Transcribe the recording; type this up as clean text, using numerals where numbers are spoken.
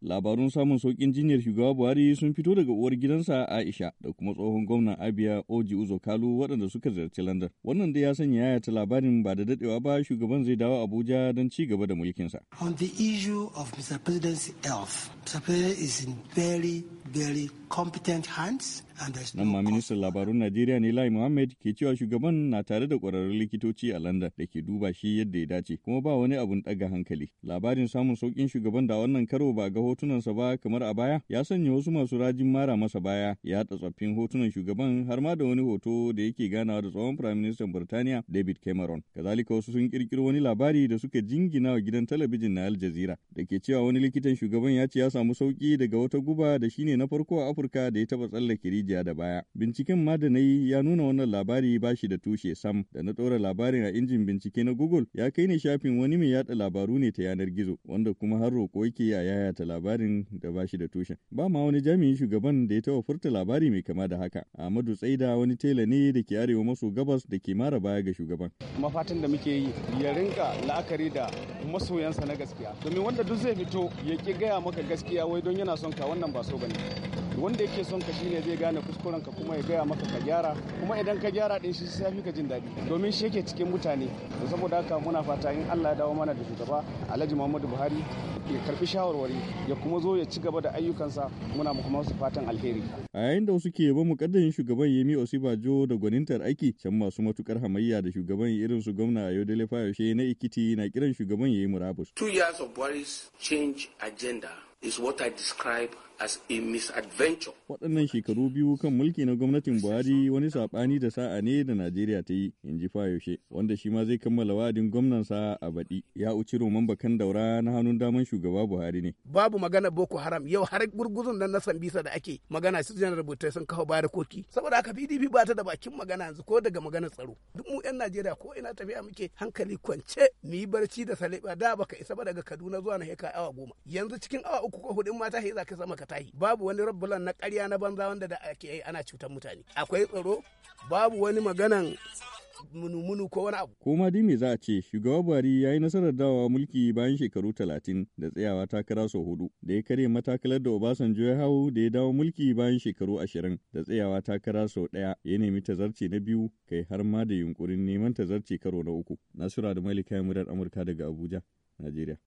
Labarun samun sauƙin jinyar shugaba Buhari sun fito daga uwar gidansa Aisha da kuma tsohon gwamnan Abia Oji Uzo Kalu waɗanda suka ziyarci London. Wannan dai ya sanya yayata labarin ba da daɗewa ba shugaban zai dawo Abuja don ci gaba da mulkinsa. On the issue of Mr. President's health, Mr. President is in very competent hands. Nan ma ministan labarun Najeriya ne Lai Mohammed ke cewa shugaban na tare da ƙwararrun likitoci a London da ke duba shi yadda ya dace kuma ba wani abun ɗaga hankali. Labarin samun sauƙin shugaban da wannan karo ba ga hotunansa ba kamar a baya ya sanya wasu masu rajin mara masa baya ya haɗa tsoffin hotunan shugaban har ma da wani hoto da yake ganawa da tsohon Prime Minister Burtaniya David Cameron. Kazalika wasu sun ƙirƙiro wani labari da suka jingina wa gidan talabijin na Al Jazeera da ke cewa wani likitan shugaban ya ce ya samu sauƙi daga wata guba da shine na farko a Afirka da ya taɓa tsallake rijiya da baya. Binciken ma da na yi ya nuna wannan labari ba shi da tushe sam da na ɗora labarin a injin bincike na Google ya kai ni shafin wani mai yada labaru ne ta yanar gizo wanda kuma har roƙo yake a yayata labarin da ba shi da tushen. Ba ma wani jami'in shugaban da ya taɓa furta labari mai kama da haka. Ahmadu Tsaida wani tela ne da ke arewa maso gabas da ke mara baya ga shugaban. Mafatan da muke yi ya rinka la'akari da masoyansa na gaskiya. Domin wanda duk zai fito ya ƙi gaya maka gaskiya wai don yana son ka wannan ba so bane. Wanda yake son ka shine zai gane kuskuren ka kuma ya gaya maka ka gyara kuma idan ka gyara din shi sai ka jin daɗi domin shi yake cikin mutane to saboda haka muna fata in Allah ya dawo mana da shugaba Alhaji Muhammadu Buhari ya karbi shawarwari ya kuma zo ya ci gaba da ayyukansa muna kuma su fatan alheri. A yayin da wasu ke yaba mukaddashin shugaban Yemi Osibajo da gwanintar aiki can masu matukar hamayya da shugaban irin su gwamna Ayodele Fayoshe na Ekiti na kiran shugaban yayi murabus. 2 years of Buhari's change agenda is what I describe as a misadventure. Waɗannan shekaru biyu kan mulki na gwamnatin Buhari wani saɓani da sa'a ne da Najeriya ta yi, in ji Fayoshe, wanda shi ma zai kammala wa'adin gwamnansa a baɗi. Ya uci roman bakan daura na hannun daman shugaba Buhari ne. Babu magana Boko Haram yau har gurguzun nan na Sambisa da ake magana su janar rubutai sun kawo barakoki. Saboda haka PDP ba ta da bakin magana yanzu ko daga maganar tsaro. Duk mu 'yan Najeriya ko ina tafiya muke hankali kwance mu yi barci da saleba da baka isa ba daga Kaduna zuwa na heka awa 10. Yanzu cikin awa 3 ko 4 in mata za ka sama ka tahi. Babu wani rabbulan na ƙarya na banza wanda da ake yi ana cutar mutane. Akwai tsaro, babu wani maganan munu ko wani abu. Ko ma dai me za a ce, shugaba Buhari ya yi nasarar dawowa mulki bayan shekaru 30 da tsayawa takara sau 4, da ya karya matakalar da Obasanjo ya hau da ya dawo mulki bayan shekaru 20 da tsayawa takara sau 1 ya nemi tazarce na 2 kai har ma da yunkurin neman tazarce karo na 3. Nasura da Malika Murar Amurka daga Abuja, Najeriya.